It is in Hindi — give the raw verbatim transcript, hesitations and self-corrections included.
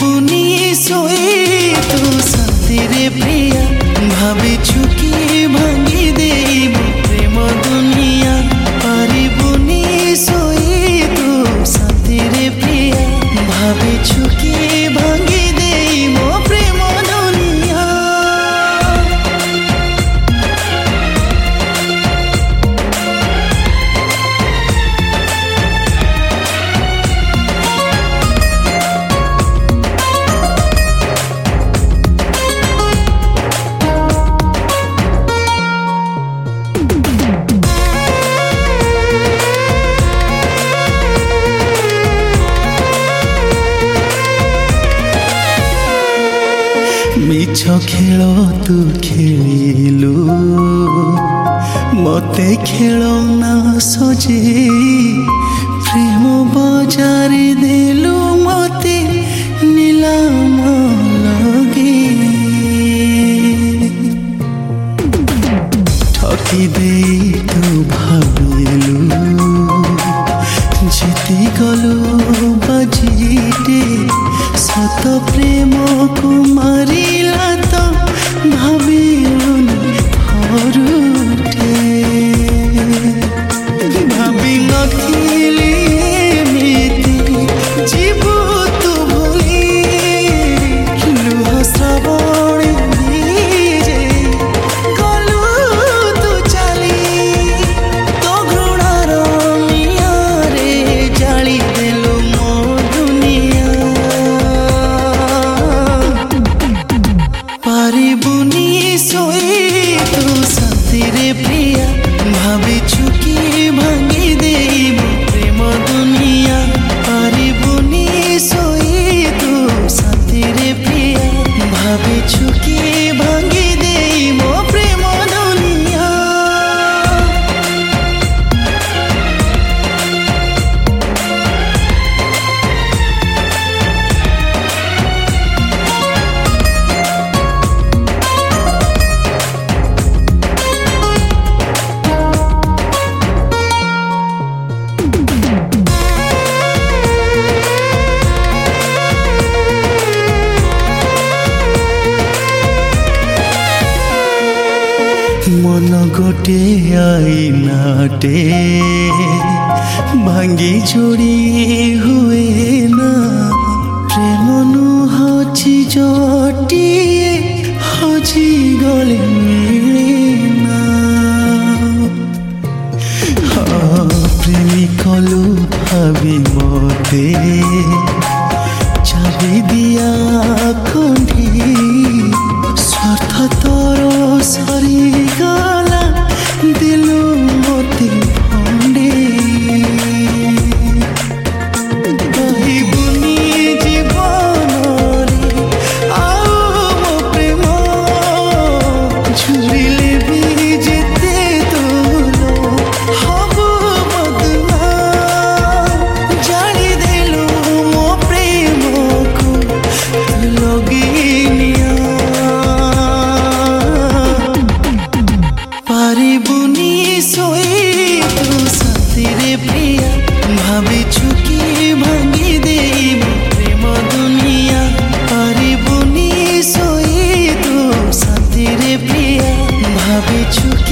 पारिबुनी सोई तू शांतिरे प्रिया भाविछु कि भांगी देई मो प्रेम दुनिया पारिबुनी सोई तू शांतिरे प्रिया भाविछु कि भांगी देई मो प्रेम दुनिया। मिछ खेल तू खेलु मते खेलना सजे प्रेम बजार देलु मते नीलाम लगे ठकी दे तू भाविलु जीती गलु बाजीटे सत प्रेम को मारिला तो भाविलुनी हरुटे भावी नथिली एमिति जीवु तू भूली लुह श्रावण जे गलु तू चली तो घृणार निया रे जाली देलु मो दुनिया। पारिबुनी सोई तू शांतिरे प्रिया भाविछु कि भांगी देई मो प्रेम दुनिया पारिबुनी सोई तू शांतिरे प्रिया भाविछु कि भांगी देई मो प्रेम दुनिया। मन गोटे आईनाटे भांगी जोड़ी हुए ना प्रेम नुहची जटिए हजी गले मिले ना हाँ प्रेमी कलु भावी मते चाबी दिया खंडी स्वार्थ तोर सरी गला दिलु मते भंडे पारिबुनी जीवन रे आओ मो प्रेम झुरिले भी जेते तोलो हबो मदना जानी देलु मो प्रेम को लगिनिया। पारिबुनी सोई तू शांतिरे प्रिया भाविछु कि भांगी देई मो प्रेम दुनिया पारिबुनी सोई तू शांतिरे प्रिया भाविछु।